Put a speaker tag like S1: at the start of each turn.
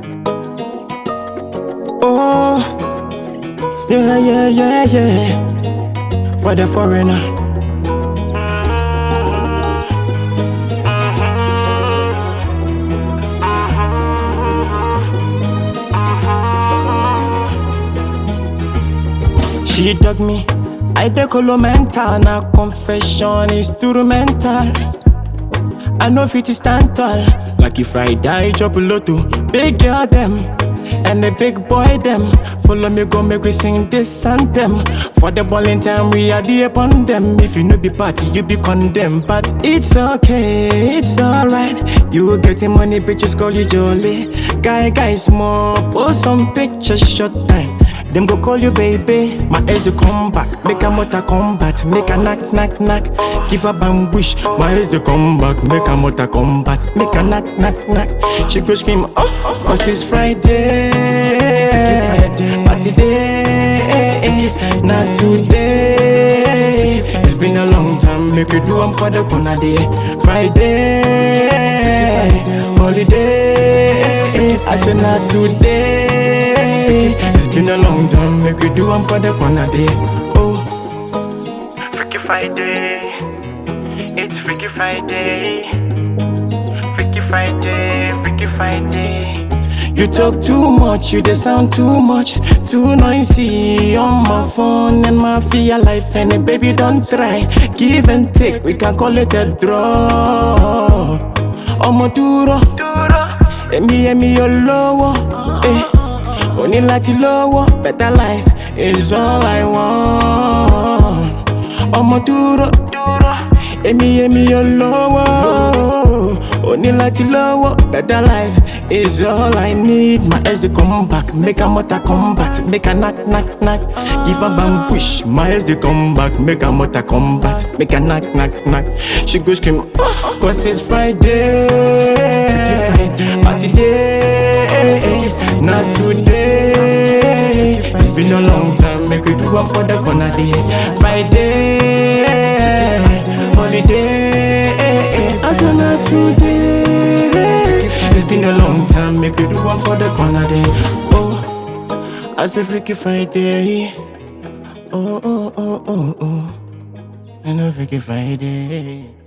S1: Oh, yeah, yeah, yeah, yeah. For the foreigner. She dug me, I decolo mental. Now confession instrumental. I know fit to stand tall. Like if I die, chop lotto. Big girl them, and the big boy them. Follow me, go make we sing this anthem. For the bowling time, we are the upon them. If you no be party, you be condemned. But it's okay, it's alright. You getting money, bitches call you jolly. Guy, small, post some pictures, short time. Them go call you baby, my ex to come back. Make a motor combat, make a knock. Give a bambush, my ex to come back. Make a motor combat, make a knock. She go scream, oh, cause it's Friday. Party day, not today. It's been a long time, make you do them for the corner day. Friday, holiday. I said not today. It's been a long time, make we do them for the corner day. Oh, Freaky Friday, it's Freaky Friday. Freaky Friday, Freaky Friday. You talk too much, you dey sound too much, too noisy on my phone and my feel life. And baby, don't try, give and take, we can call it a draw. Omo duro, emi yo lowo, Only lati lowo, better life is all I want. Omo duro, emi yo lowo. Only lati lowo, better life is all I need. My ex to come back, make a motor combat, make a knock. Give a bambush, my ex to come back, make a motor combat, make a knock. She go scream, oh, cause it's Friday, party day, not today. It's been a long time, make we do one for the corner day. Friday, holiday, I said not today. It's been a long time, make we do one for the corner day. Oh, I said Freaky Friday. Oh, I know Freaky Friday.